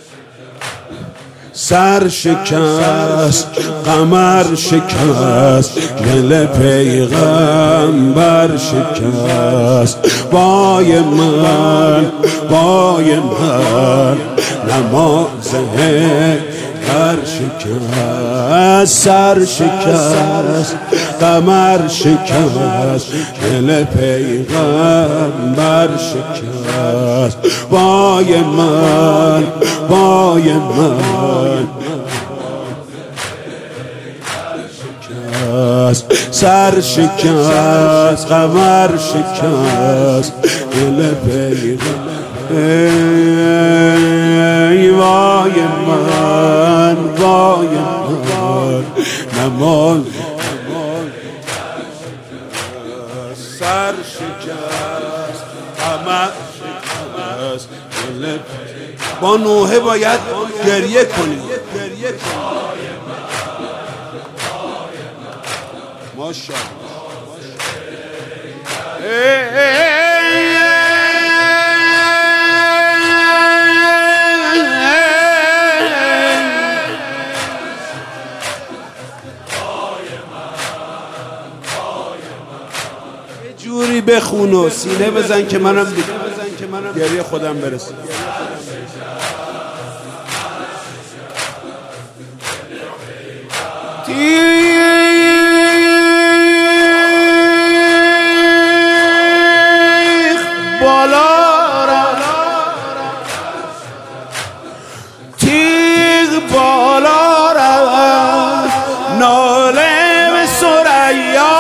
سر شکست قمر شکست دل پیغمبر شکست وای من نماز هر شکست سر شکست قمر شکست دل پیغمبر شکست وای من سر شکست قمر شکست دل پیغمبر وای من نماز سر شکست قمر شکست دل با نوحه باید گریه کنیم ماشاءالله جوری بخون و سینه بزن که منم گریه خودم برسه تیغ بالا رفت ناله به ثریا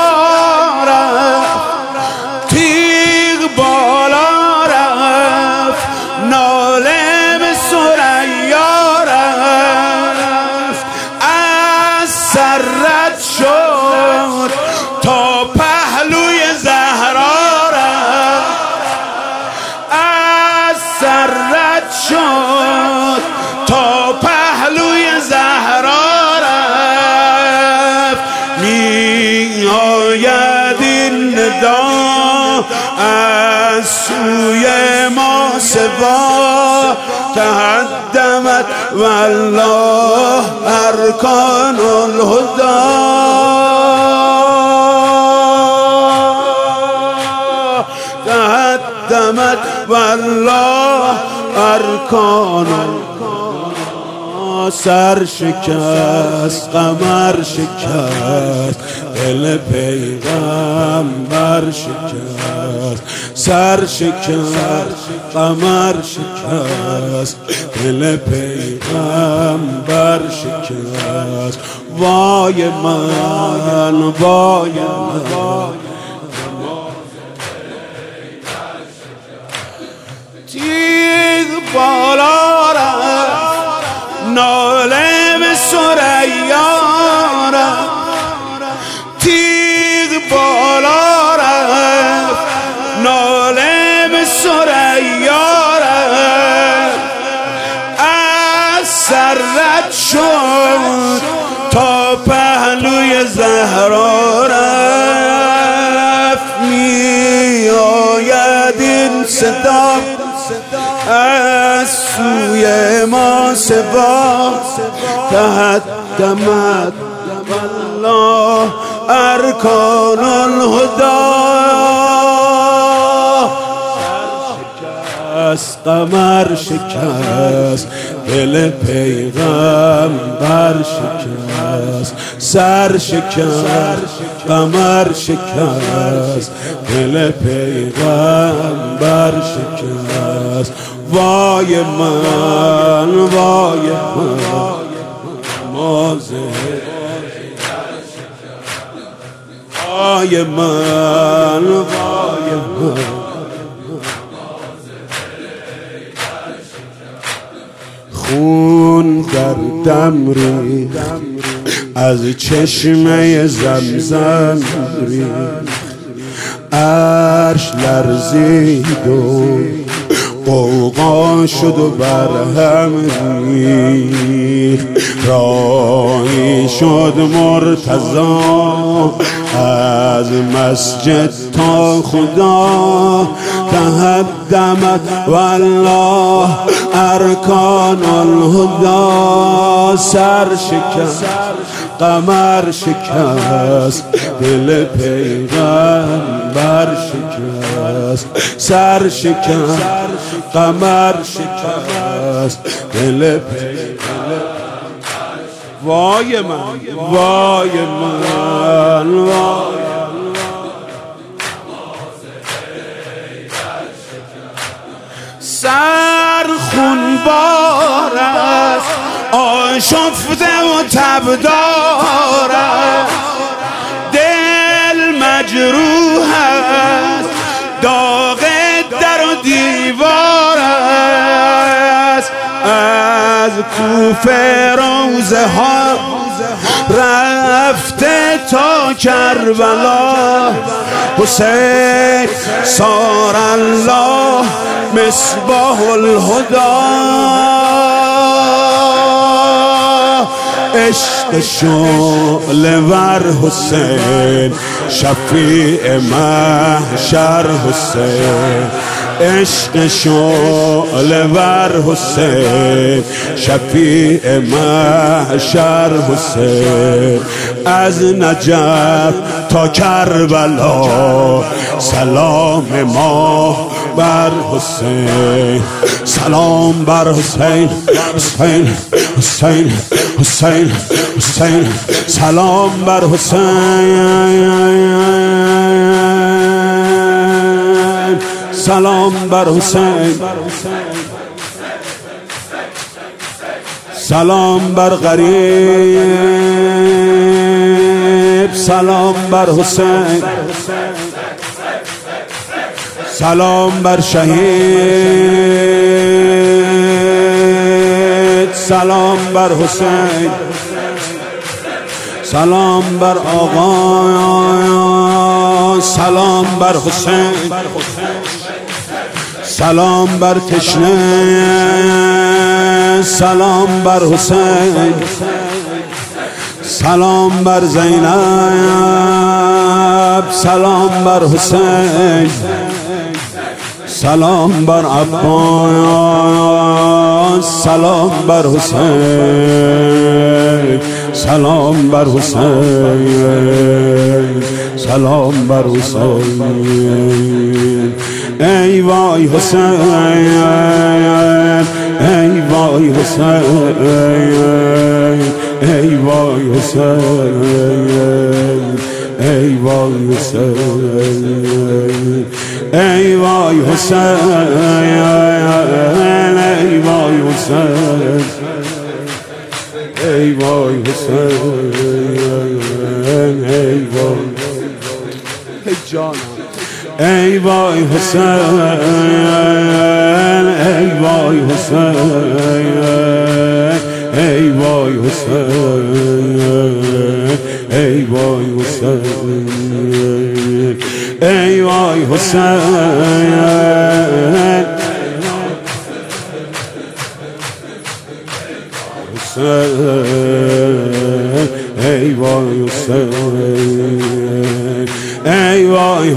رفت تیغ بالا رفت ناله به ثریا رفت از سر رد شد تا پهلوی زهرا رفت از سر رد شد تا پهلوی زهرا رفت می آید این ندا از سوی ما سوا تهدمت والله ارکان الهدا تهدمت والله ارکان سر شکست قمر شکست دل پیغمبر شکست سر شکست قمر شکست دل پیغمبر شکست وای من تیغ بالا رفت ناله به ثریا رفت تیغ بالا رفت ناله به ثریا رفت از سر رد شد تا پهلوی زهرا رفت می آید این صدا از سوی ما سوا تهدمت والله ارکان الهدا شکست قمر شکست دل پیغمبر شکست سر شکست قمر شکست دل پیغمبر شکست وای من مازه وای من خون در دم ریخت از چشمه زمزم ریخت عرش لرزید و قوقا شد و برهم ریخت، راهی شد مرتضی از مسجد تا خدا تهدمت والله ارکان الهدی. سر شکست قمر شکست دل پیغمبر شکست، سر شکست قمر شکست دل پیغمبر. وای من وای من وای سر خونبار است، آشفته و تبدار است، دل مجروح است، داغ در و دیوار است. از کوفه روزه ها رفته تا کربلا، حسین صار الله مصباح الهدی. عشق شعله ور حسین شفیع محشر حسین، عشق شعله ور حسین شفیع محشر حسین. از نجف تا کربلا سلام ما بر حسین، سلام بر حسین حسین حسین حسین حسین، سلام بر حسین، سلام بر حسین، سلام بر غریب، سلام بر حسین، سلام بر شهید، سلام بر حسین، سلام بر آقا، سلام بر حسین، سلام بر تشنه، سلام بر حسین، سلام بر زینب، سلام بر حسین، سلام بر عباس، سلام بر حسین، سلام بر حسین، سلام بر حسین. ای وای حسین، ای وای حسین، ای وای حسین، ای وای حسین، ای وای حسین، ای وای حسین، ای وای حسین، ای وای جان، ای وای حسین، ای وای حسین، ای وای حسین، ای وای حسین، ای وای حسین، ای وای حسین، ای وای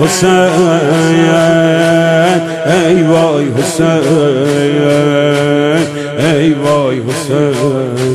حسین، ای وای حسین، ای وای حسین.